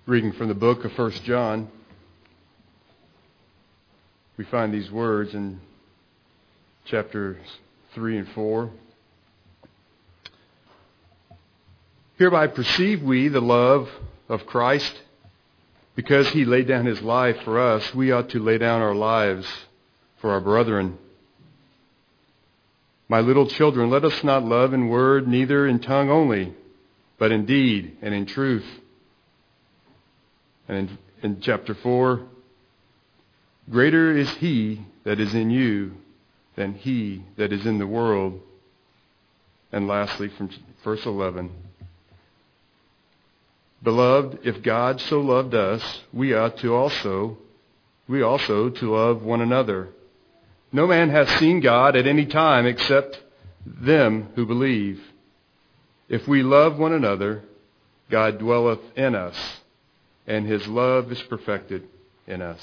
Reading from the book of 1 John, we find these words in chapters 3 and 4. Hereby perceive we the love of Christ, because He laid down His life for us. We ought to lay down our lives for our brethren. My little children, let us not love in word, neither in tongue only, but in deed and in truth. And in chapter 4, greater is He that is in you than he that is in the world. And lastly, from verse 11, beloved, if God so loved us, we also to love one another. No man hath seen God at any time except them who believe. If we love one another, God dwelleth in us, and His love is perfected in us.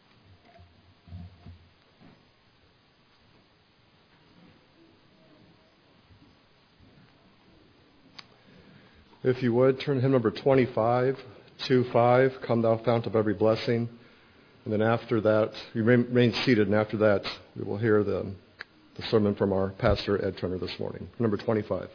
If you would, turn to hymn number 25, 2-5, Come Thou Fount of Every Blessing. And then after that, you remain seated, and after that, we will hear the sermon from our pastor, Ed Turner, this morning. Number 25.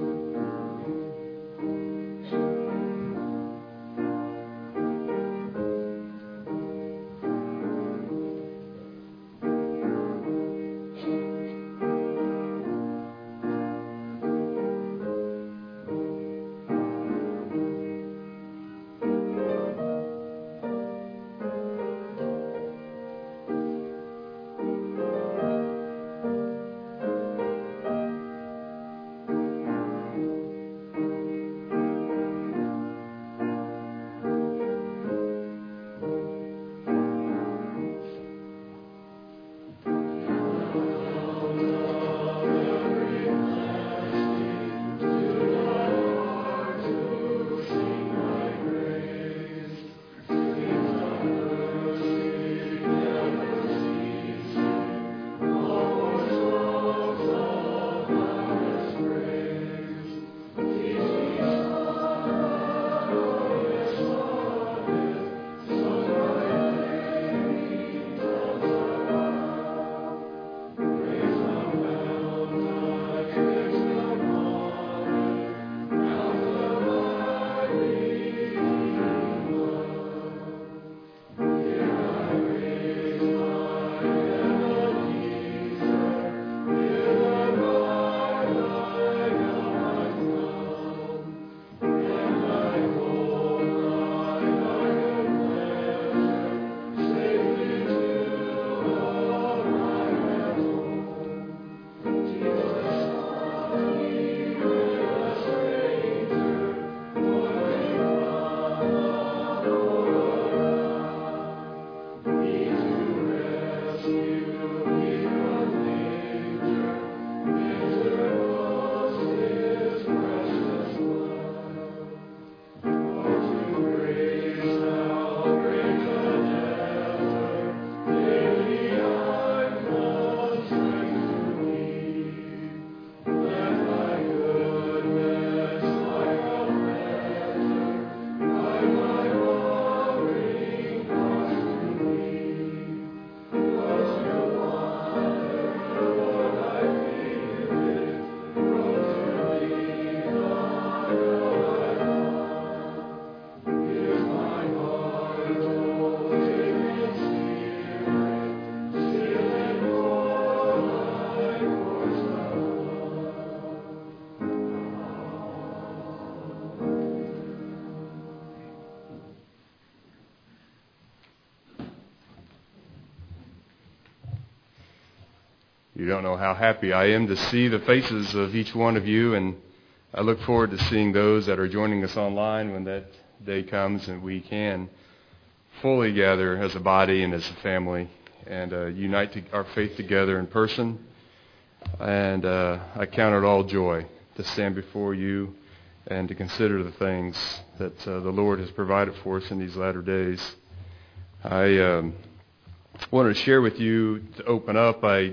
You don't know how happy I am to see the faces of each one of you, and I look forward to seeing those that are joining us online when that day comes and we can fully gather as a body and as a family and unite our faith together in person. And I count it all joy to stand before you and to consider the things that the Lord has provided for us in these latter days. I wanted to share with you, to open up, a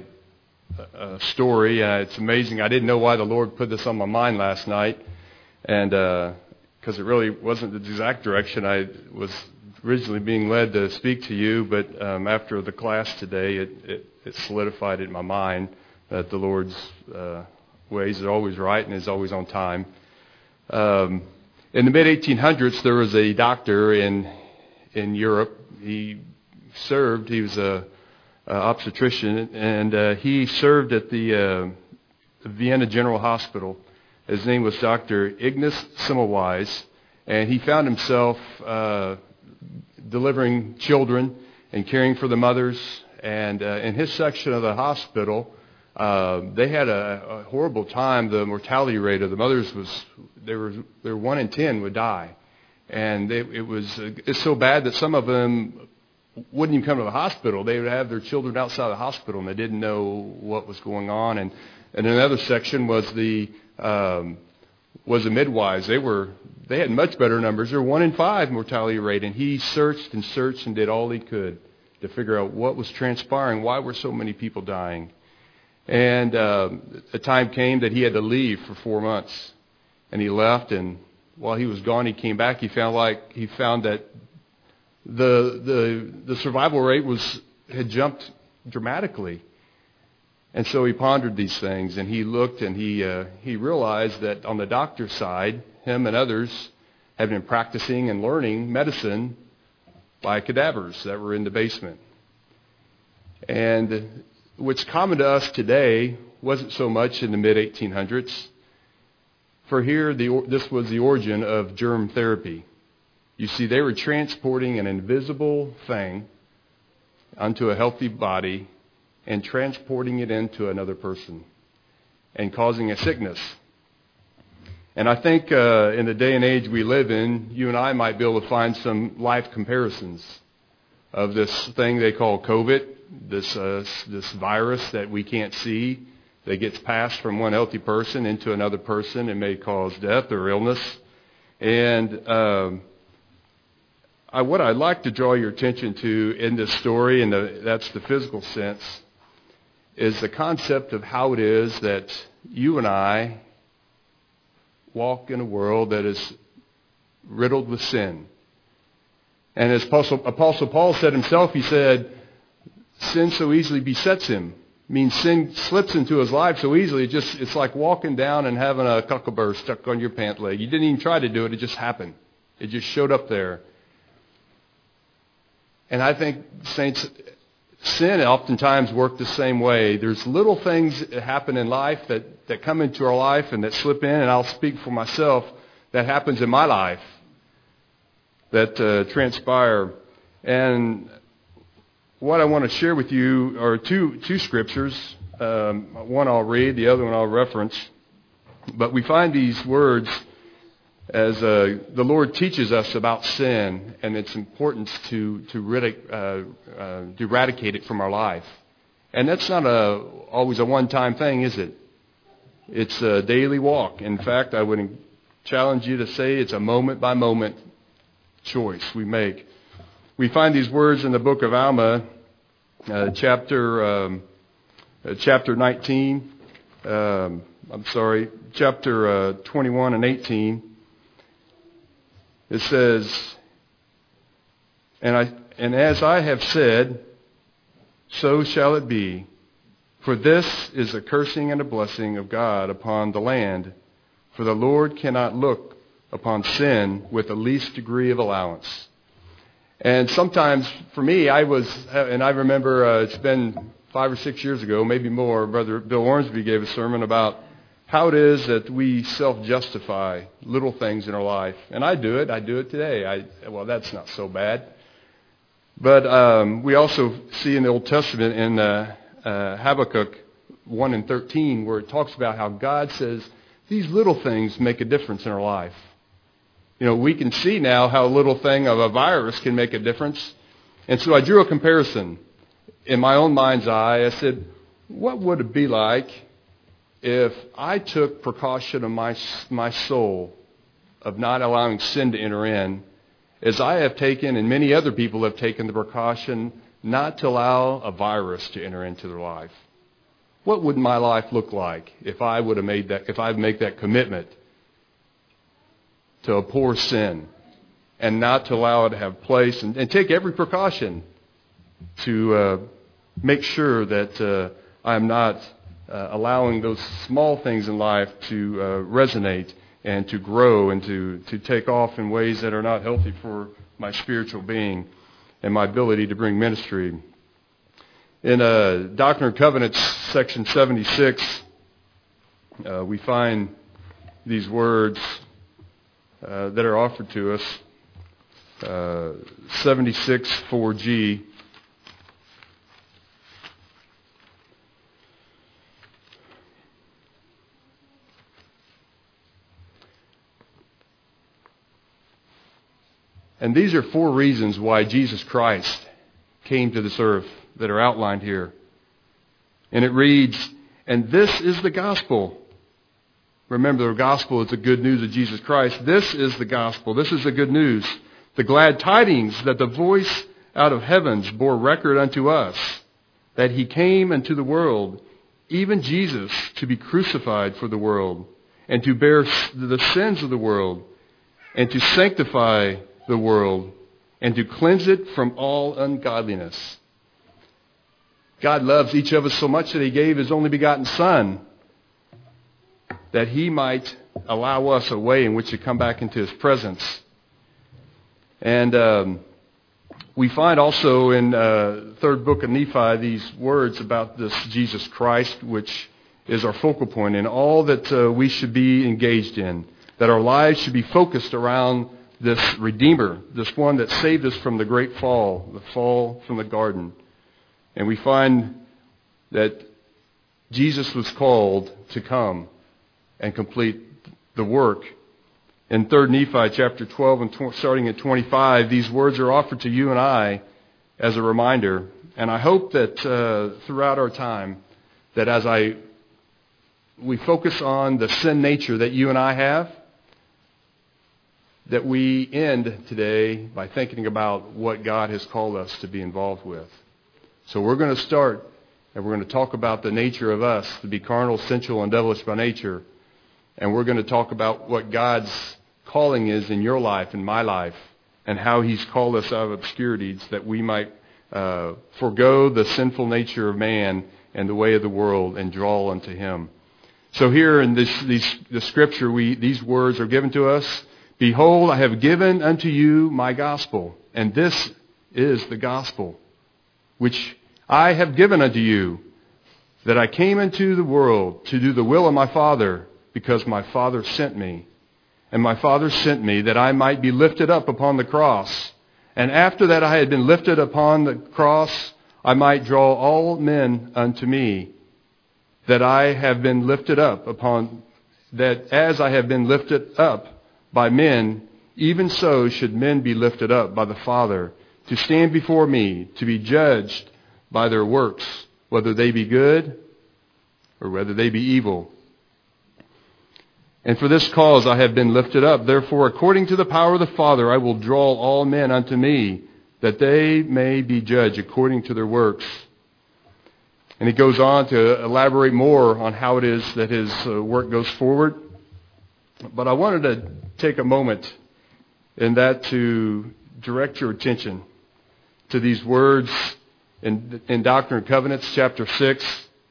story. It's amazing. I didn't know why the Lord put this on my mind last night. And because it really wasn't the exact direction I was originally being led to speak to you, but after the class today, it solidified in my mind that the Lord's ways are always right and is always on time. In the mid-1800s, there was a doctor in Europe. He was a obstetrician, and he served at the Vienna General Hospital. His name was Dr. Ignaz Semmelweis, and he found himself delivering children and caring for the mothers. And in his section of the hospital, they had a horrible time. The mortality rate of the mothers was they were 1 in 10 would die, and it's so bad that some of them wouldn't even come to the hospital. They would have their children outside the hospital, and they didn't know what was going on. And another section was the midwives. They had much better numbers. They were 1 in 5 mortality rate, and he searched and did all he could to figure out what was transpiring, why were so many people dying. And a time came that he had to leave for 4 months, and he left. And while he was gone, he came back. He found that the survival rate had jumped dramatically. And so he pondered these things, and he looked, and he realized that on the doctor's side, him and others had been practicing and learning medicine by cadavers that were in the basement. And what's common to us today wasn't so much in the mid-1800s. For here, this was the origin of germ therapy. You see, they were transporting an invisible thing onto a healthy body and transporting it into another person and causing a sickness. And I think in the day and age we live in, you and I might be able to find some life comparisons of this thing they call COVID, this virus that we can't see, that gets passed from one healthy person into another person and may cause death or illness. And what I'd like to draw your attention to in this story, and that's the physical sense, is the concept of how it is that you and I walk in a world that is riddled with sin. And as Apostle Paul said himself, he said, sin so easily besets him. Means sin slips into his life so easily, it's like walking down and having a cucumber stuck on your pant leg. You didn't even try to do it, it just happened. It just showed up there. And I think, saints, sin oftentimes works the same way. There's little things that happen in life that come into our life and that slip in, and I'll speak for myself, that happens in my life, that transpire. And what I want to share with you are two scriptures. One I'll read, the other one I'll reference. But we find these words as the Lord teaches us about sin and its importance to eradicate it from our life. And that's not always a one-time thing, is it? It's a daily walk. In fact, I would challenge you to say it's a moment-by-moment choice we make. We find these words in the book of Alma, chapter 19. Chapter 21 and 18. It says, and as I have said, so shall it be. For this is a cursing and a blessing of God upon the land. For the Lord cannot look upon sin with the least degree of allowance. And sometimes, for me, I remember it's been 5 or 6 years ago, maybe more, Brother Bill Ormsby gave a sermon about how it is that we self-justify little things in our life. And I do it today. Well, that's not so bad. But we also see in the Old Testament in Habakkuk 1 and 13 where it talks about how God says these little things make a difference in our life. You know, we can see now how a little thing of a virus can make a difference. And so I drew a comparison in my own mind's eye. I said, what would it be like if I took precaution of my soul of not allowing sin to enter in, as I have taken and many other people have taken the precaution not to allow a virus to enter into their life? What would my life look like if I would have made that, if I'd make that commitment to abhor sin and not to allow it to have place, and take every precaution to make sure that I'm not allowing those small things in life to resonate and to grow and to take off in ways that are not healthy for my spiritual being and my ability to bring ministry. In Doctrine and Covenants, section 76, we find these words that are offered to us. 76 4G. And these are 4 reasons why Jesus Christ came to this earth that are outlined here. And it reads, and this is the gospel. Remember, the gospel is the good news of Jesus Christ. This is the gospel. This is the good news. The glad tidings that the voice out of heavens bore record unto us, that he came into the world, even Jesus, to be crucified for the world, and to bear the sins of the world, and to sanctify the world, and to cleanse it from all ungodliness. God loves each of us so much that he gave his only begotten Son, that he might allow us a way in which to come back into his presence. And we find also in third book of Nephi these words about this Jesus Christ, which is our focal point in all that we should be engaged in, that our lives should be focused around this Redeemer, this one that saved us from the great fall, the fall from the garden. And we find that Jesus was called to come and complete the work. In 3 Nephi chapter 12 and starting at 25, these words are offered to you and I as a reminder. And I hope that throughout our time, that as we focus on the sin nature that you and I have, that we end today by thinking about what God has called us to be involved with. So we're going to start, and we're going to talk about the nature of us, to be carnal, sensual, and devilish by nature. And we're going to talk about what God's calling is in your life and my life, and how he's called us out of obscurities that we might forego the sinful nature of man and the way of the world and draw unto him. So here in the scripture, these words are given to us. Behold, I have given unto you my gospel, and this is the gospel, which I have given unto you, that I came into the world to do the will of my Father, because my Father sent me. And my Father sent me that I might be lifted up upon the cross. And after that I had been lifted upon the cross, I might draw all men unto me. That I have been lifted up that as I have been lifted up by men, even so should men be lifted up by the Father, to stand before me, to be judged by their works, whether they be good or whether they be evil. And for this cause I have been lifted up. Therefore, according to the power of the Father, I will draw all men unto me, that they may be judged according to their works. And he goes on to elaborate more on how it is that his work goes forward. But I wanted to take a moment in that to direct your attention to these words in Doctrine and Covenants, chapter 6.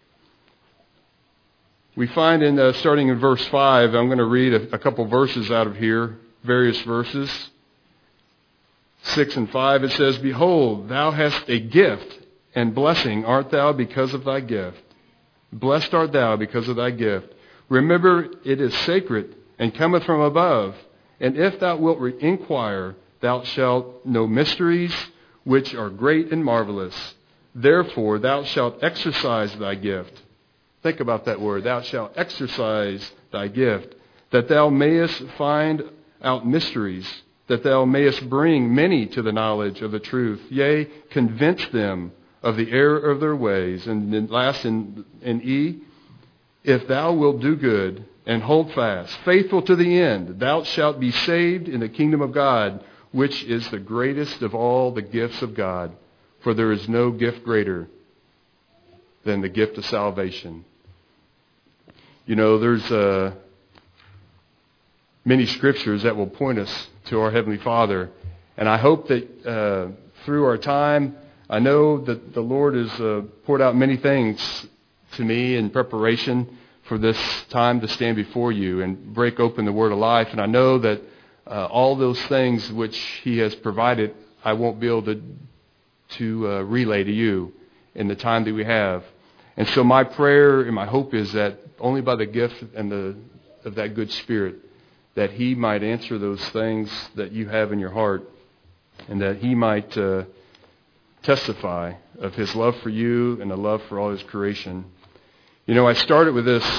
We find starting in verse 5, I'm going to read a couple verses out of here, various verses. 6 and 5, it says, Behold, thou hast a gift, and blessing art thou because of thy gift. Blessed art thou because of thy gift. Remember, it is sacred, and cometh from above. And if thou wilt inquire, thou shalt know mysteries which are great and marvelous. Therefore thou shalt exercise thy gift. Think about that word. Thou shalt exercise thy gift, that thou mayest find out mysteries, that thou mayest bring many to the knowledge of the truth. Yea, convince them of the error of their ways. And then last in E, if thou wilt do good and hold fast, faithful to the end, thou shalt be saved in the kingdom of God, which is the greatest of all the gifts of God. For there is no gift greater than the gift of salvation. You know, there's many scriptures that will point us to our Heavenly Father. And I hope that through our time, I know that the Lord has poured out many things to me in preparation for this time to stand before you and break open the Word of life. And I know that all those things which He has provided, I won't be able to relay to you in the time that we have. And so my prayer and my hope is that only by the gift and of that good Spirit, that He might answer those things that you have in your heart, and that He might testify of His love for you and the love for all His creation. You know, I started with this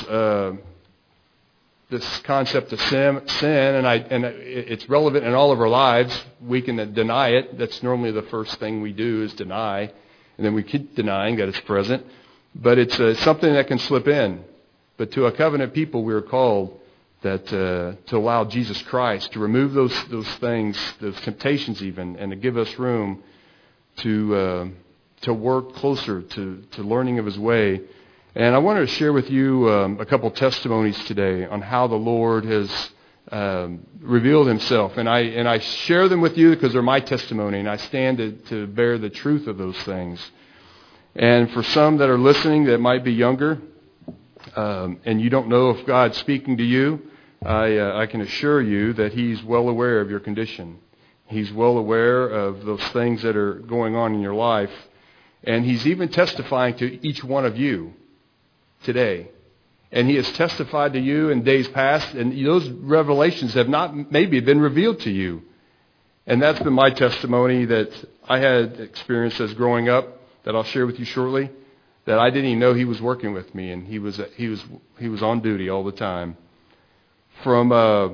concept of sin, and it's relevant in all of our lives. We can deny it. That's normally the first thing we do is deny, and then we keep denying that it's present. But it's something that can slip in. But to a covenant people, we are called that to allow Jesus Christ to remove those things, those temptations even, and to give us room to work closer to learning of His way. And I wanted to share with you a couple testimonies today on how the Lord has revealed Himself. And I share them with you because they're my testimony, and I stand to bear the truth of those things. And for some that are listening that might be younger, and you don't know if God's speaking to you, I can assure you that He's well aware of your condition. He's well aware of those things that are going on in your life. And He's even testifying to each one of you today. And He has testified to you in days past, and those revelations have not maybe been revealed to you. And that's been my testimony that I had experienced as growing up, that I'll share with you shortly, that I didn't even know He was working with me, and He was on duty all the time. From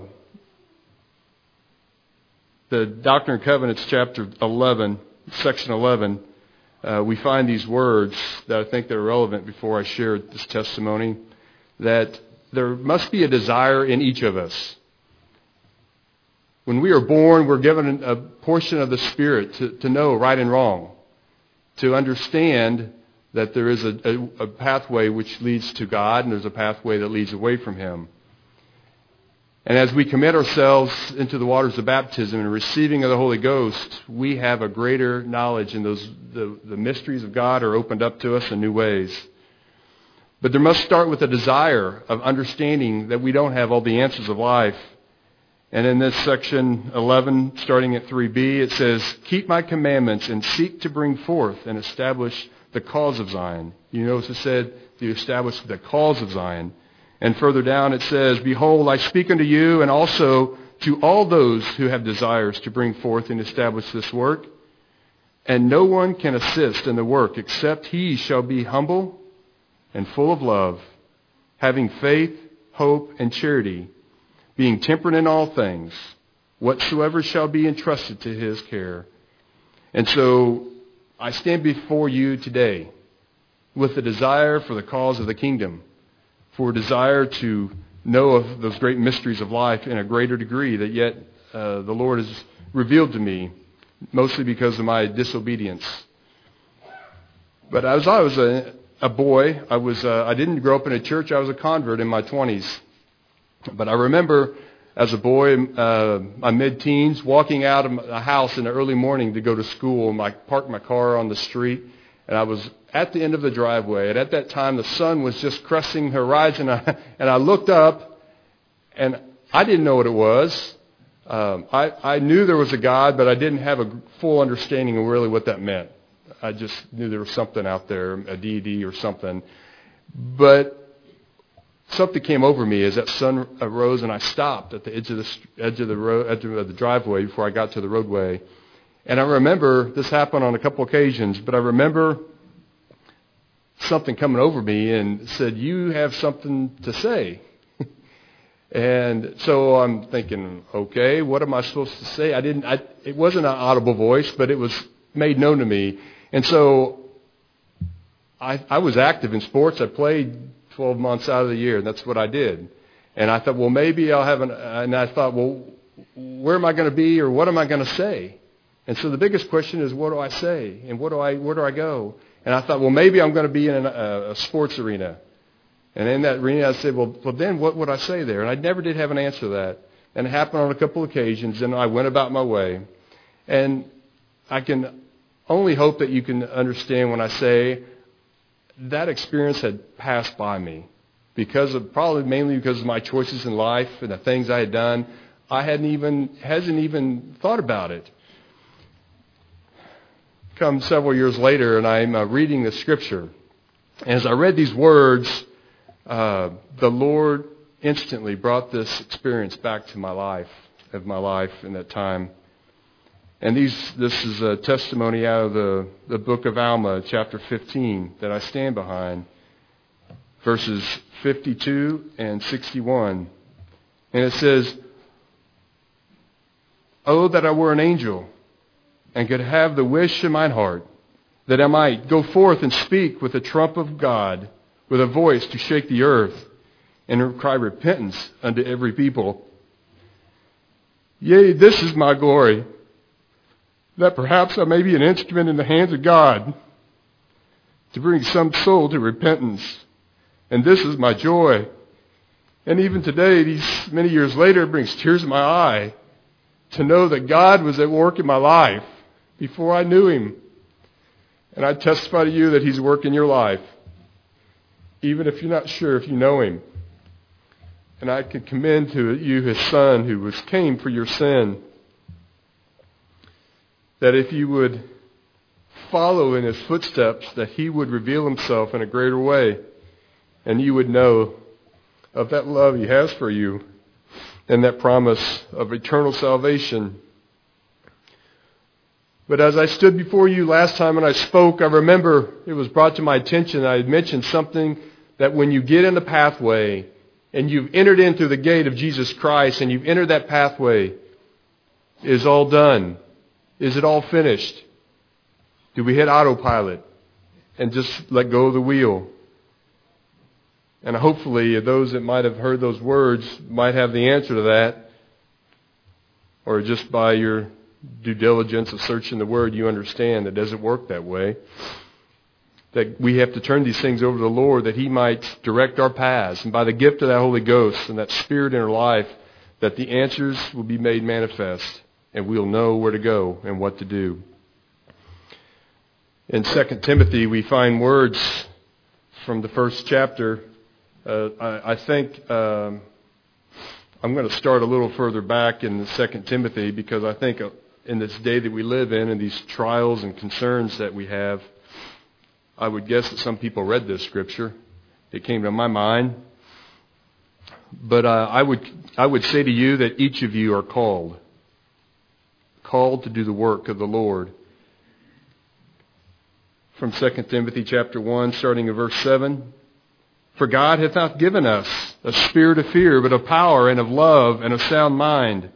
the Doctrine and Covenants, chapter 11, section 11, we find these words that I think that are relevant before I share this testimony, that there must be a desire in each of us. When we are born, we're given a portion of the Spirit to know right and wrong, to understand that there is a pathway which leads to God, and there's a pathway that leads away from Him. And as we commit ourselves into the waters of baptism and receiving of the Holy Ghost, we have a greater knowledge, and the mysteries of God are opened up to us in new ways. But there must start with a desire of understanding that we don't have all the answers of life. And in this section 11, starting at 3b, it says, "Keep my commandments and seek to bring forth and establish the cause of Zion." You notice it said to establish the cause of Zion. And further down it says, "Behold, I speak unto you and also to all those who have desires to bring forth and establish this work. And no one can assist in the work except he shall be humble and full of love, having faith, hope, and charity, being temperate in all things, whatsoever shall be entrusted to his care." And so I stand before you today with the desire for the cause of the kingdom, for a desire to know of those great mysteries of life in a greater degree that yet the Lord has revealed to me, mostly because of my disobedience. But as I was a boy, I didn't grow up in a church. I was a convert in my 20s. But I remember as a boy, my mid-teens, walking out of the house in the early morning to go to school. And I parked my car on the street, and I was at the end of the driveway. And at that time, the sun was just cresting the horizon. And I looked up, and I didn't know what it was. I knew there was a God, but I didn't have a full understanding of really what that meant. I just knew there was something out there, a deity or something. But something came over me as that sun arose, and I stopped at the edge of the driveway before I got to the roadway. And I remember this happened on a couple occasions, but I remember something coming over me and said, "You have something to say." And so I'm thinking, okay, what am I supposed to say? It wasn't an audible voice, but it was made known to me. And so I was active in sports. I played 12 months out of the year, and that's what I did. And I thought, well, maybe I'll have and I thought, well, where am I going to be, or what am I going to say? And so the biggest question is, what do I say? And where do I go? And I thought, well, maybe I'm going to be in a sports arena. And in that arena, I said, well, then what would I say there? And I never did have an answer to that. And it happened on a couple occasions, and I went about my way. And I can only hope that you can understand when I say that experience had passed by me. Mainly because of my choices in life and the things I had done. I hadn't even thought about it. Come several years later, and I'm reading the Scripture. And as I read these words, the Lord instantly brought this experience back to my life in that time. And this is a testimony out of the book of Alma, chapter 15, that I stand behind, verses 52 and 61. And it says, "Oh, that I were an angel, and could have the wish in mine heart, that I might go forth and speak with the trump of God, with a voice to shake the earth, and cry repentance unto every people. Yea, this is my glory, that perhaps I may be an instrument in the hands of God, to bring some soul to repentance. And this is my joy." And even today, these many years later, it brings tears in my eye to know that God was at work in my life before I knew Him. And I testify to you that He's at work in your life, even if you're not sure if you know Him. And I could commend to you His Son who came for your sin. That if you would follow in His footsteps, that He would reveal Himself in a greater way. And you would know of that love He has for you and that promise of eternal salvation. But as I stood before you last time and I spoke, I remember it was brought to my attention, I had mentioned something that when you get in the pathway and you've entered in through the gate of Jesus Christ and you've entered that pathway, is all done? Is it all finished? Do we hit autopilot and just let go of the wheel? And hopefully those that might have heard those words might have the answer to that. Or just by your due diligence of searching the Word, you understand that it doesn't work that way. That we have to turn these things over to the Lord that He might direct our paths. And by the gift of that Holy Ghost and that Spirit in our life, that the answers will be made manifest. And we'll know where to go and what to do. In 2 Timothy, we find words from the first chapter. I think I'm going to start a little further back in the 2 Timothy because I think in this day that we live in and these trials and concerns that we have, I would guess that some people read this scripture. It came to my mind. But I would say to you that each of you are called to do the work of the Lord. From 2 Timothy chapter 1, starting in verse 7. "For God hath not given us a spirit of fear, but of power and of love and of sound mind.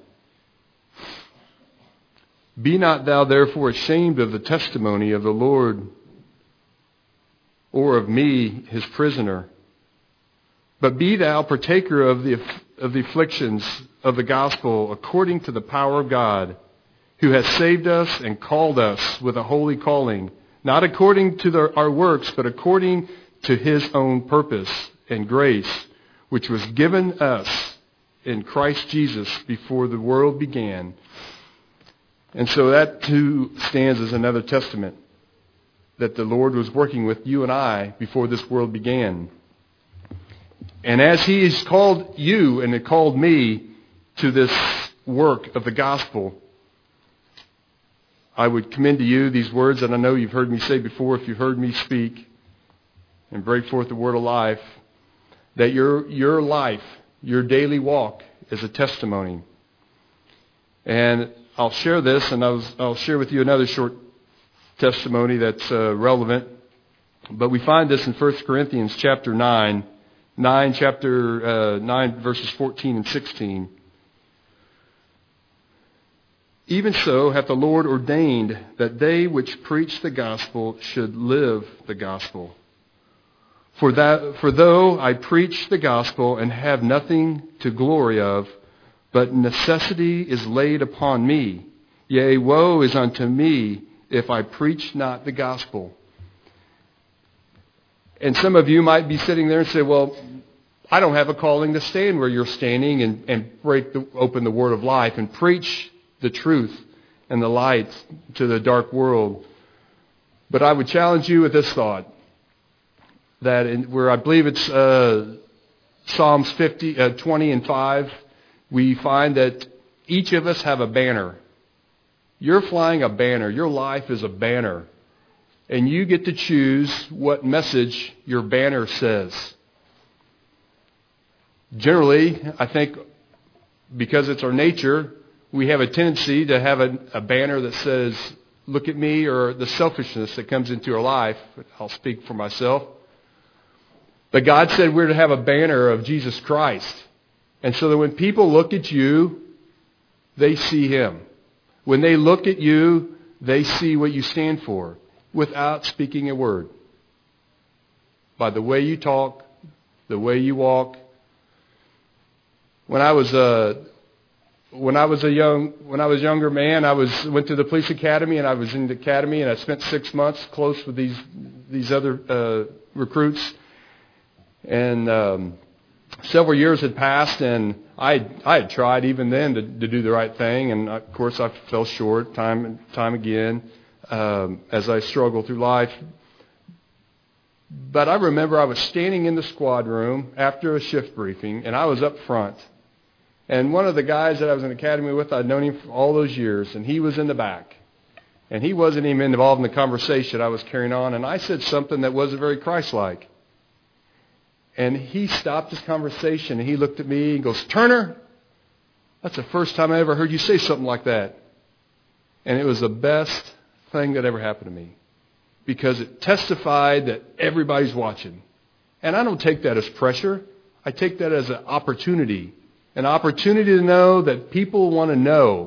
Be not thou therefore ashamed of the testimony of the Lord, or of me, His prisoner. But be thou partaker of the afflictions of the gospel according to the power of God, who has saved us and called us with a holy calling, not according to our works, but according to His own purpose and grace, which was given us in Christ Jesus before the world began." And so that too stands as another testament that the Lord was working with you and I before this world began. And as He has called you and it called me to this work of the gospel, I would commend to you these words that I know you've heard me say before if you've heard me speak and break forth the word of life, that your life, your daily walk is a testimony. And I'll share this, and I'll share with you another short testimony that's relevant. But we find this in 1 Corinthians chapter 9 verses 14 and 16. "Even so hath the Lord ordained that they which preach the gospel should live the gospel. For though I preach the gospel and have nothing to glory of, but necessity is laid upon me. Yea, woe is unto me if I preach not the gospel." And some of you might be sitting there and say, "Well, I don't have a calling to stand where you're standing and open the word of life and preach the truth and the light to the dark world. But I would challenge you with this thought, that where I believe it's Psalms 20 and 5, we find that each of us have a banner. You're flying a banner. Your life is a banner. And you get to choose what message your banner says. Generally, I think because it's our nature, we have a tendency to have a banner that says, look at me, or the selfishness that comes into our life. I'll speak for myself. But God said we're to have a banner of Jesus Christ. And so that when people look at you, they see Him. When they look at you, they see what you stand for without speaking a word. By the way you talk, the way you walk. When I was a younger man, I went to the police academy, and I was in the academy, and I spent 6 months close with these other recruits. And several years had passed, and I had tried even then to do the right thing, and of course I fell short time and time again as I struggled through life. But I remember I was standing in the squad room after a shift briefing, and I was up front. And one of the guys that I was in the academy with, I'd known him for all those years, and he was in the back. And he wasn't even involved in the conversation I was carrying on, and I said something that wasn't very Christ-like. And he stopped his conversation, and he looked at me and goes, "Turner, that's the first time I ever heard you say something like that." And it was the best thing that ever happened to me, because it testified that everybody's watching. And I don't take that as pressure. I take that as an opportunity to know that people want to know,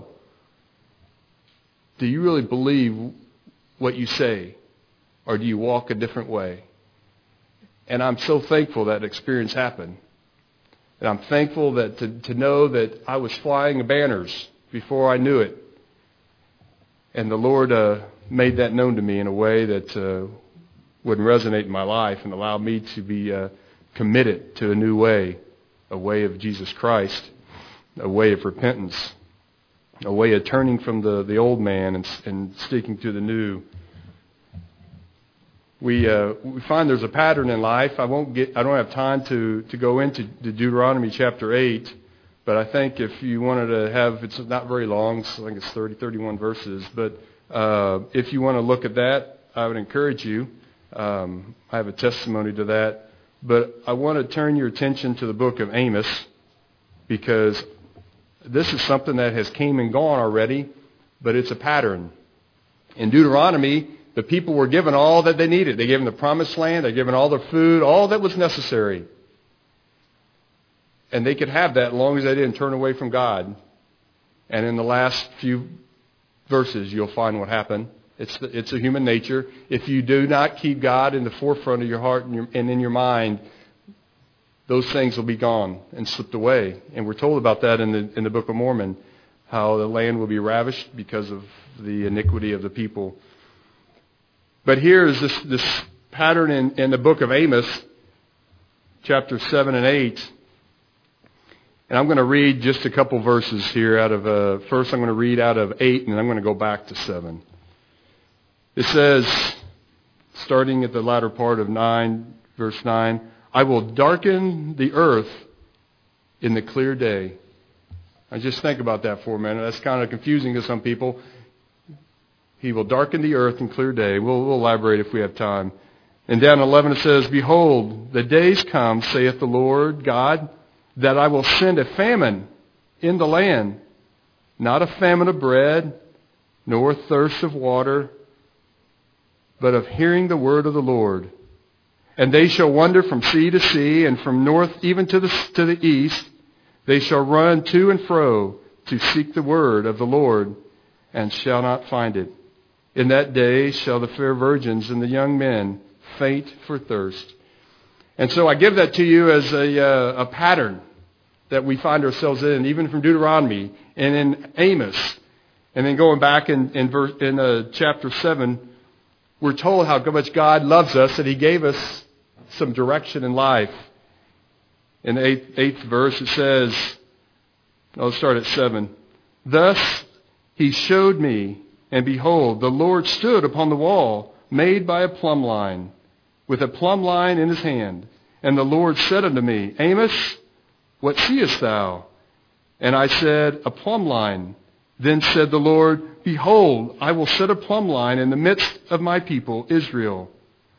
do you really believe what you say, or do you walk a different way? And I'm so thankful that experience happened. And I'm thankful that to know that I was flying banners before I knew it. And the Lord made that known to me in a way that would resonate in my life and allow me to be committed to a new way, a way of Jesus Christ, a way of repentance, a way of turning from the old man and sticking to the new. We find there's a pattern in life. I don't have time to go into Deuteronomy chapter 8, but I think if you wanted to have, it's not very long, so I think it's 31 verses, but if you want to look at that, I would encourage you. I have a testimony to that. But I want to turn your attention to the book of Amos, because this is something that has came and gone already, but it's a pattern. In Deuteronomy, the people were given all that they needed. They gave them the promised land. They given all their food, all that was necessary. And they could have that as long as they didn't turn away from God. And in the last few verses, you'll find what happened. It's a human nature. If you do not keep God in the forefront of your heart and in your mind, those things will be gone and slipped away. And we're told about that in the Book of Mormon, how the land will be ravished because of the iniquity of the people. But here is this pattern in the book of Amos, chapter 7 and 8. And I'm going to read just a couple verses here out of, first I'm going to read out of 8, and then I'm going to go back to 7. It says, starting at the latter part of 9, verse 9, "I will darken the earth in the clear day." I just think about that for a minute. That's kind of confusing to some people. He will darken the earth in clear day. We'll elaborate if we have time. And down in 11 it says, "Behold, the days come, saith the Lord God, that I will send a famine in the land, not a famine of bread, nor thirst of water, but of hearing the word of the Lord. And they shall wander from sea to sea, and from north even to the east. They shall run to and fro to seek the word of the Lord, and shall not find it. In that day shall the fair virgins and the young men faint for thirst." And so I give that to you as a pattern that we find ourselves in, even from Deuteronomy and in Amos. And then going back in chapter 7, we're told how much God loves us, that He gave us some direction in life. in the eighth verse, it says, I'll start at 7. Thus he showed me, and behold, the Lord stood upon the wall, made by a plumb line, with a plumb line in his hand. And the Lord said unto me, Amos, what seest thou? And I said, a plumb line. Then said the Lord, behold, I will set a plumb line in the midst of my people, Israel.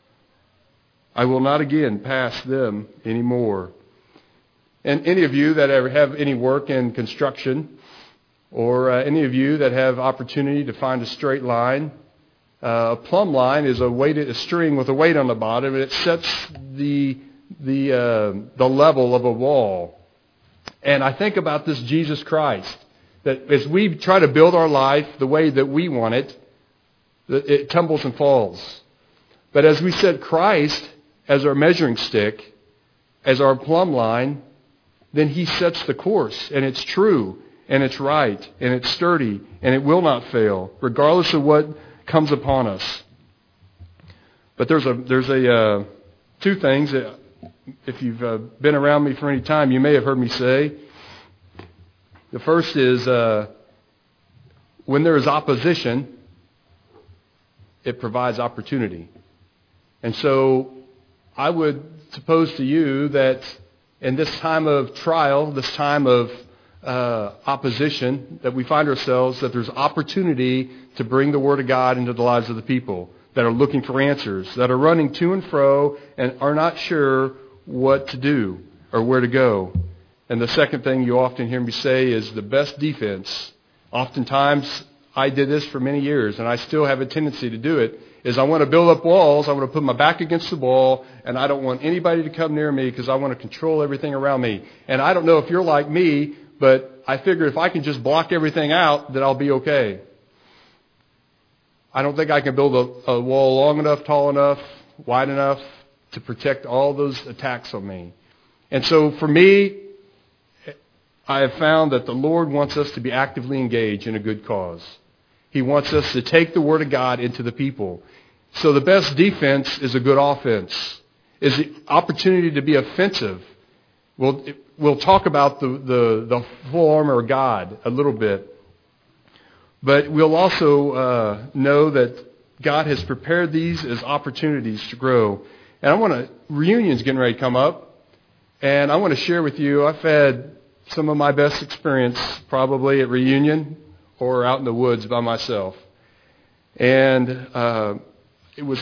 I will not again pass them any more. And any of you that ever have any work in construction, or any of you that have opportunity to find a straight line, a plumb line is a string with a weight on the bottom, and it sets the level of a wall. And I think about this Jesus Christ, that as we try to build our life the way that we want it, it tumbles and falls. But as we set Christ as our measuring stick, as our plumb line, then he sets the course, and it's true, and it's right, and it's sturdy, and it will not fail, regardless of what comes upon us. But there's two things that, if you've been around me for any time, you may have heard me say. The first is when there is opposition, it provides opportunity. And so I would suppose to you that in this time of trial, this time of opposition that we find ourselves, that there's opportunity to bring the Word of God into the lives of the people that are looking for answers, that are running to and fro and are not sure what to do or where to go. And the second thing you often hear me say is the best defense. Oftentimes, I did this for many years, and I still have a tendency to do it, is I want to build up walls, I want to put my back against the wall, and I don't want anybody to come near me because I want to control everything around me. And I don't know if you're like me, but I figure if I can just block everything out, then I'll be okay. I don't think I can build a wall long enough, tall enough, wide enough to protect all those attacks on me. And so for me, I have found that the Lord wants us to be actively engaged in a good cause. He wants us to take the Word of God into the people. So the best defense is a good offense, is the opportunity to be offensive. We'll talk about the full armor of God a little bit. But we'll also know that God has prepared these as opportunities to grow. And reunion's getting ready to come up. And I want to share with you, I've had some of my best experience probably at reunion or out in the woods by myself. And it was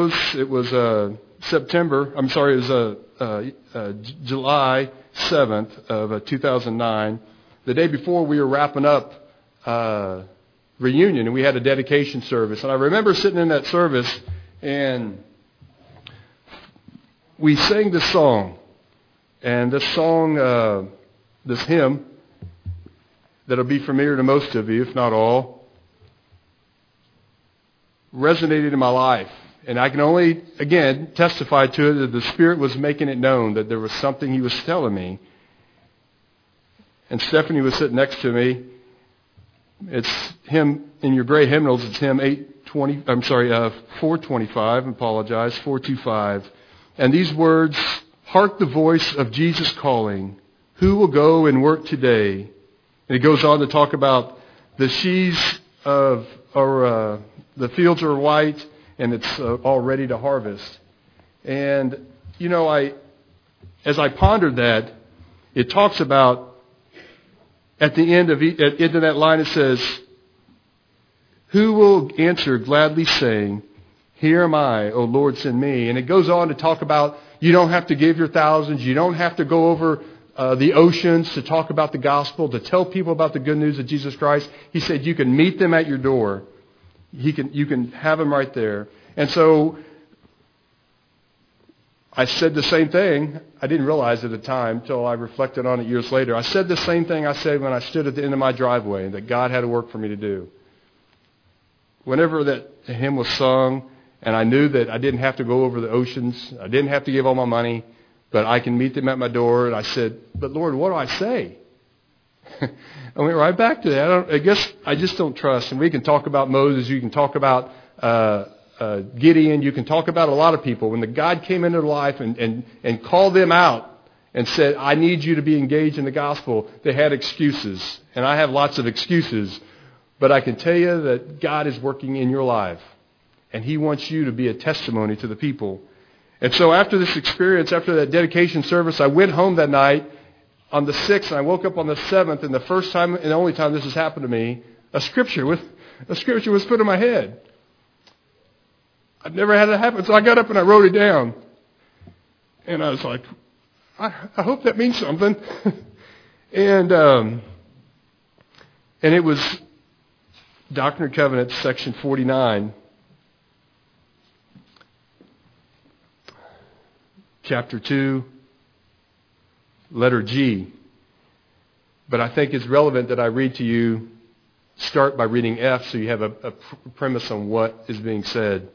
July 7th of 2009. The day before we were wrapping up reunion, and we had a dedication service. And I remember sitting in that service, and we sang this song. And this song, this hymn, that'll be familiar to most of you, if not all, resonated in my life. And I can only, again, testify to it that the Spirit was making it known that there was something He was telling me. And Stephanie was sitting next to me. It's hymn, in your gray hymnals, it's hymn 425, 425. And these words, hark the voice of Jesus calling, who will go and work today? And it goes on to talk about the the fields are white and it's all ready to harvest. And, as I pondered that, it talks about, at the end of that line it says, who will answer gladly saying, here am I, O Lord, send me. And it goes on to talk about you don't have to give your thousands, you don't have to go over the oceans to talk about the gospel, to tell people about the good news of Jesus Christ. He said you can meet them at your door. You can have them right there. And so I said the same thing. I didn't realize at the time until I reflected on it years later. I said the same thing I said when I stood at the end of my driveway, that God had a work for me to do. Whenever that hymn was sung, and I knew that I didn't have to go over the oceans, I didn't have to give all my money, but I can meet them at my door. And I said, but Lord, what do I say? I went right back to that. I guess I just don't trust. And we can talk about Moses. You can talk about Gideon. You can talk about a lot of people. When the God came into their life and called them out and said, I need you to be engaged in the gospel, they had excuses. And I have lots of excuses. But I can tell you that God is working in your life. And He wants you to be a testimony to the people. And so after this experience, after that dedication service, I went home that night on the 6th, and I woke up on the 7th, and the first time and the only time this has happened to me, a scripture was put in my head. I've never had it happen. So I got up and I wrote it down. And I was like, I hope that means something. and it was Doctrine and Covenants, section 49. Chapter 2, letter G. But I think it's relevant that I read to you, start by reading F so you have a premise on what is being said.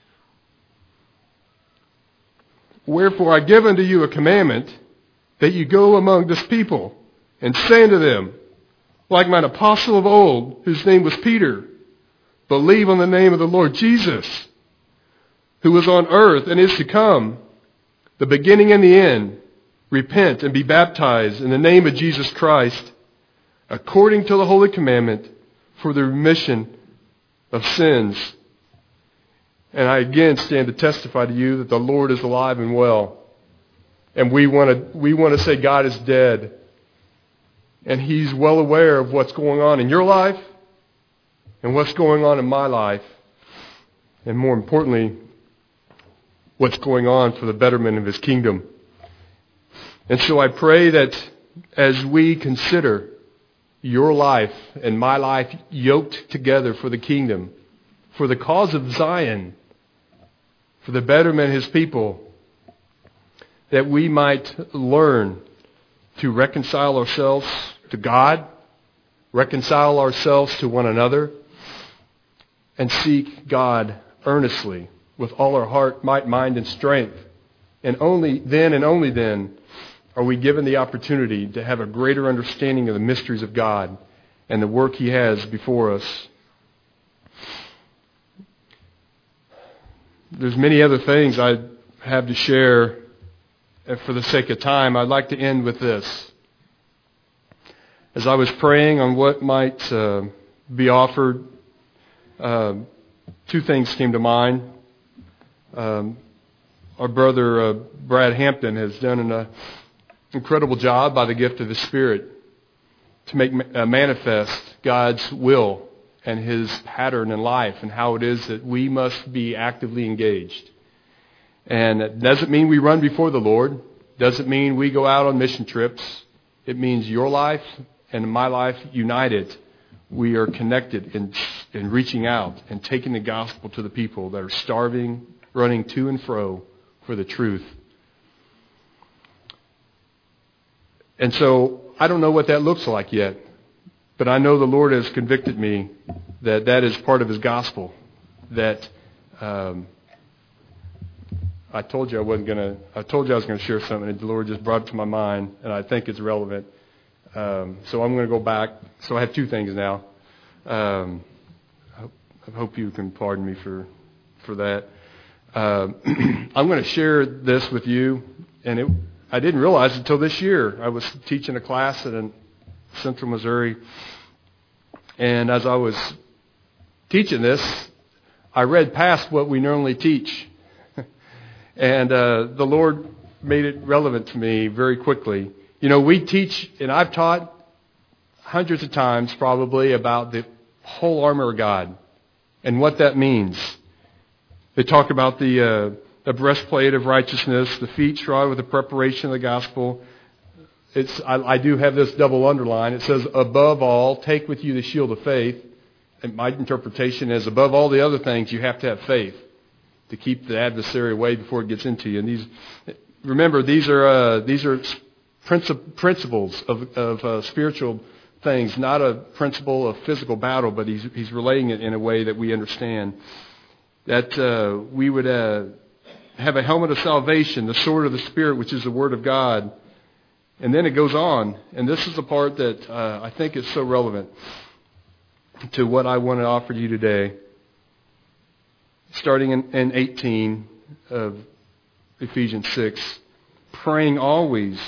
Wherefore I give unto you a commandment that you go among this people and say unto them, like mine apostle of old, whose name was Peter, believe on the name of the Lord Jesus, who was on earth and is to come, the beginning and the end. Repent and be baptized in the name of Jesus Christ, according to the holy commandment, for the remission of sins. And I again stand to testify to you that the Lord is alive and well. And we want to say God is dead. And He's well aware of what's going on in your life and what's going on in my life. And more importantly, what's going on for the betterment of His kingdom. And so I pray that as we consider your life and my life yoked together for the kingdom, for the cause of Zion, for the betterment of His people, that we might learn to reconcile ourselves to God, reconcile ourselves to one another, and seek God earnestly with all our heart, might, mind, and strength. And only then are we given the opportunity to have a greater understanding of the mysteries of God and the work He has before us. There's many other things I have to share, and for the sake of time, I'd like to end with this. As I was praying on what might be offered, two things came to mind. Our brother Brad Hampton has done an incredible job by the gift of the Spirit to make manifest God's will and His pattern in life and how it is that we must be actively engaged. And it doesn't mean we run before the Lord. Doesn't mean we go out on mission trips. It means your life and my life united. We are connected in reaching out and taking the gospel to the people that are starving, running to and fro for the truth. And so I don't know what that looks like yet, but I know the Lord has convicted me that that is part of His gospel. That I told you I was going to share something, and the Lord just brought it to my mind, and I think it's relevant. So I'm going to go back. So I have two things now. I hope you can pardon me for that. I'm going to share this with you, and I didn't realize it until this year. I was teaching a class in Central Missouri, and as I was teaching this, I read past what we normally teach. And the Lord made it relevant to me very quickly. You know, we teach, and I've taught hundreds of times probably about the whole armor of God and what that means. They talk about the breastplate of righteousness, the feet shod with the preparation of the gospel. I do have this double underline. It says, above all, take with you the shield of faith. And my interpretation is, above all the other things, you have to have faith to keep the adversary away before it gets into you. And remember, these are principles of spiritual things, not a principle of physical battle, but he's relaying it in a way that we understand. That we would have a helmet of salvation, the sword of the Spirit, which is the Word of God. And then it goes on. And this is the part that I think is so relevant to what I want to offer you today. Starting in 18 of Ephesians 6, praying always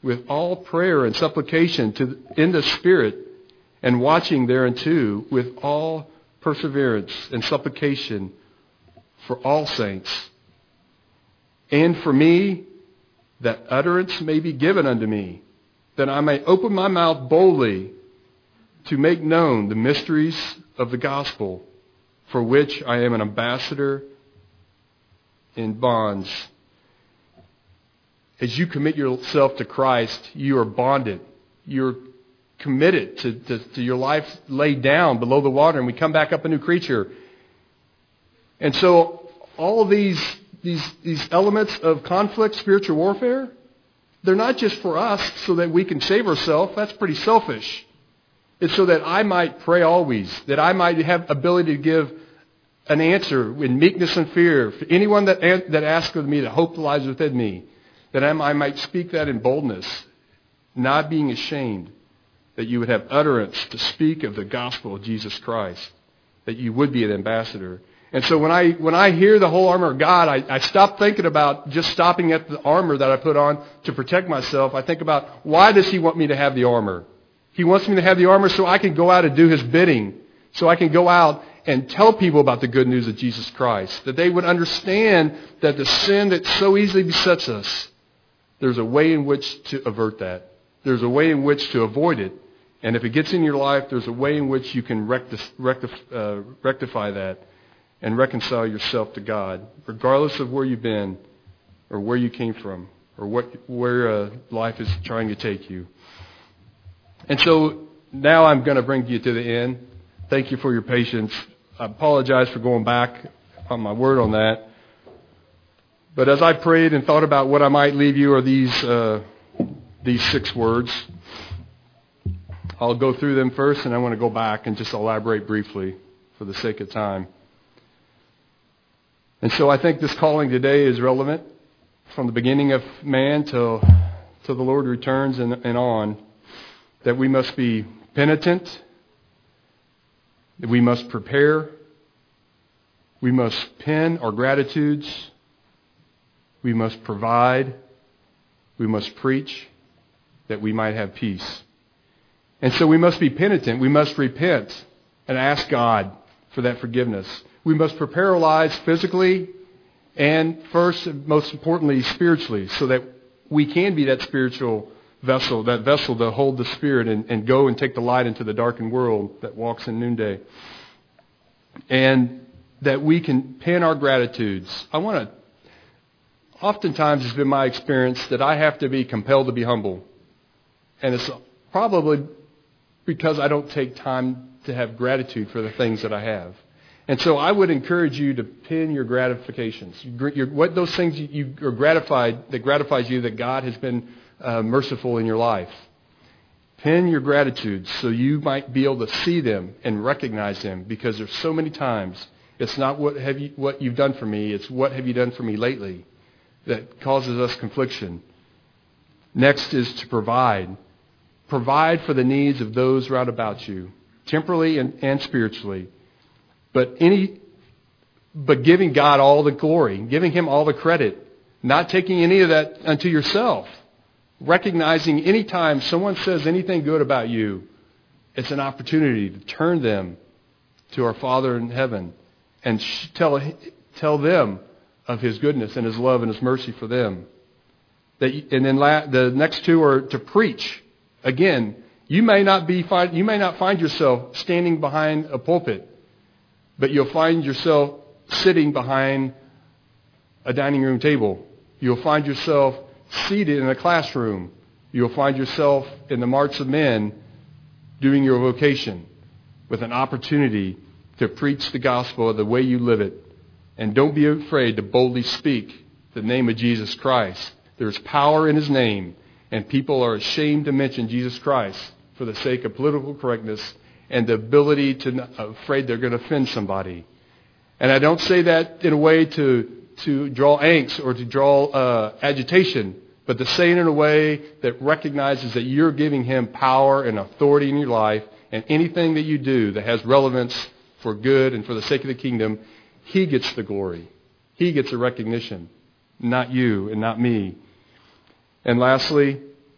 with all prayer and supplication in the Spirit, and watching thereunto with all perseverance and supplication for all saints. And for me, that utterance may be given unto me, that I may open my mouth boldly to make known the mysteries of the gospel, for which I am an ambassador in bonds. As you commit yourself to Christ, you are bonded. You're committed to your life laid down below the water, and we come back up a new creature. And so all of these elements of conflict, spiritual warfare, they're not just for us so that we can save ourselves. That's pretty selfish. It's so that I might pray always, that I might have ability to give an answer in meekness and fear for anyone that asks of me, that hope lies within me, that I might speak that in boldness, not being ashamed, that you would have utterance to speak of the gospel of Jesus Christ, that you would be an ambassador. And so when I hear the whole armor of God, I stop thinking about just stopping at the armor that I put on to protect myself. I think about, why does He want me to have the armor? He wants me to have the armor so I can go out and do His bidding, so I can go out and tell people about the good news of Jesus Christ, that they would understand that the sin that so easily besets us, there's a way in which to avert that. There's a way in which to avoid it. And if it gets in your life, there's a way in which you can rectify that and reconcile yourself to God, regardless of where you've been or where you came from or where life is trying to take you. And so now I'm going to bring you to the end. Thank you for your patience. I apologize for going back on my word on that. But as I prayed and thought about what I might leave you are these 6 words. I'll go through them first, and I want to go back and just elaborate briefly for the sake of time. And so I think this calling today is relevant from the beginning of man till the Lord returns and on, that we must be penitent, that we must prepare, we must pen our gratitudes, we must provide, we must preach, that we might have peace. And so we must be penitent. We must repent and ask God for that forgiveness. We must prepare our lives physically and first and most importantly spiritually, so that we can be that spiritual vessel, that vessel to hold the Spirit and go and take the light into the darkened world that walks in noonday. And that we can pen our gratitudes. Oftentimes it's been my experience that I have to be compelled to be humble. And it's probably because I don't take time to have gratitude for the things that I have. And so I would encourage you to pin your gratifications. What those things you are gratified, that gratifies you, that God has been merciful in your life. Pin your gratitudes so you might be able to see them and recognize them, because there's so many times it's not what you've done for me, it's what have you done for me lately that causes us confliction. Next is to provide. Provide for the needs of those round about you, temporally and spiritually. But giving God all the glory, giving Him all the credit, not taking any of that unto yourself. Recognizing any time someone says anything good about you, it's an opportunity to turn them to our Father in heaven and tell them of His goodness and His love and His mercy for them. And then the next 2 are to preach. Again, you may not find yourself standing behind a pulpit, but you'll find yourself sitting behind a dining room table. You'll find yourself seated in a classroom. You'll find yourself in the marts of men doing your vocation with an opportunity to preach the gospel the way you live it. And don't be afraid to boldly speak the name of Jesus Christ. There's power in His name, and people are ashamed to mention Jesus Christ for the sake of political correctness and the ability to afraid they're going to offend somebody. And I don't say that in a way to draw angst or to draw agitation, but to say it in a way that recognizes that you're giving Him power and authority in your life, and anything that you do that has relevance for good and for the sake of the kingdom, He gets the glory. He gets the recognition, not you and not me. And lastly,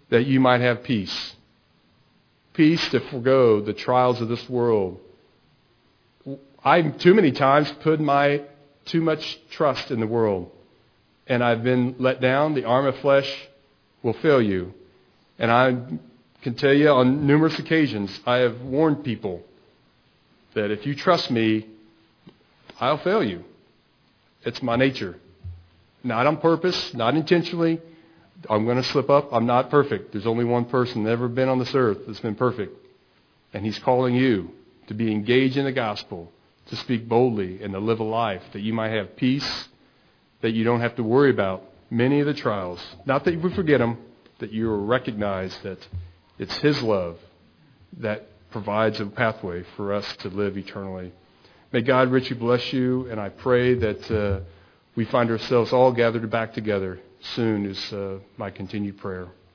that you might have peace. Peace to forego the trials of this world. I've too many times put too much trust in the world, and I've been let down. The arm of flesh will fail you. And I can tell you on numerous occasions, I have warned people that if you trust me, I'll fail you. It's my nature. Not on purpose, not intentionally. I'm going to slip up. I'm not perfect. There's only one person ever been on this earth that's been perfect. And he's calling you to be engaged in the gospel, to speak boldly and to live a life that you might have peace, that you don't have to worry about many of the trials. Not that you would forget them, that you will recognize that it's His love that provides a pathway for us to live eternally. May God richly bless you, and I pray that we find ourselves all gathered back together soon is my continued prayer.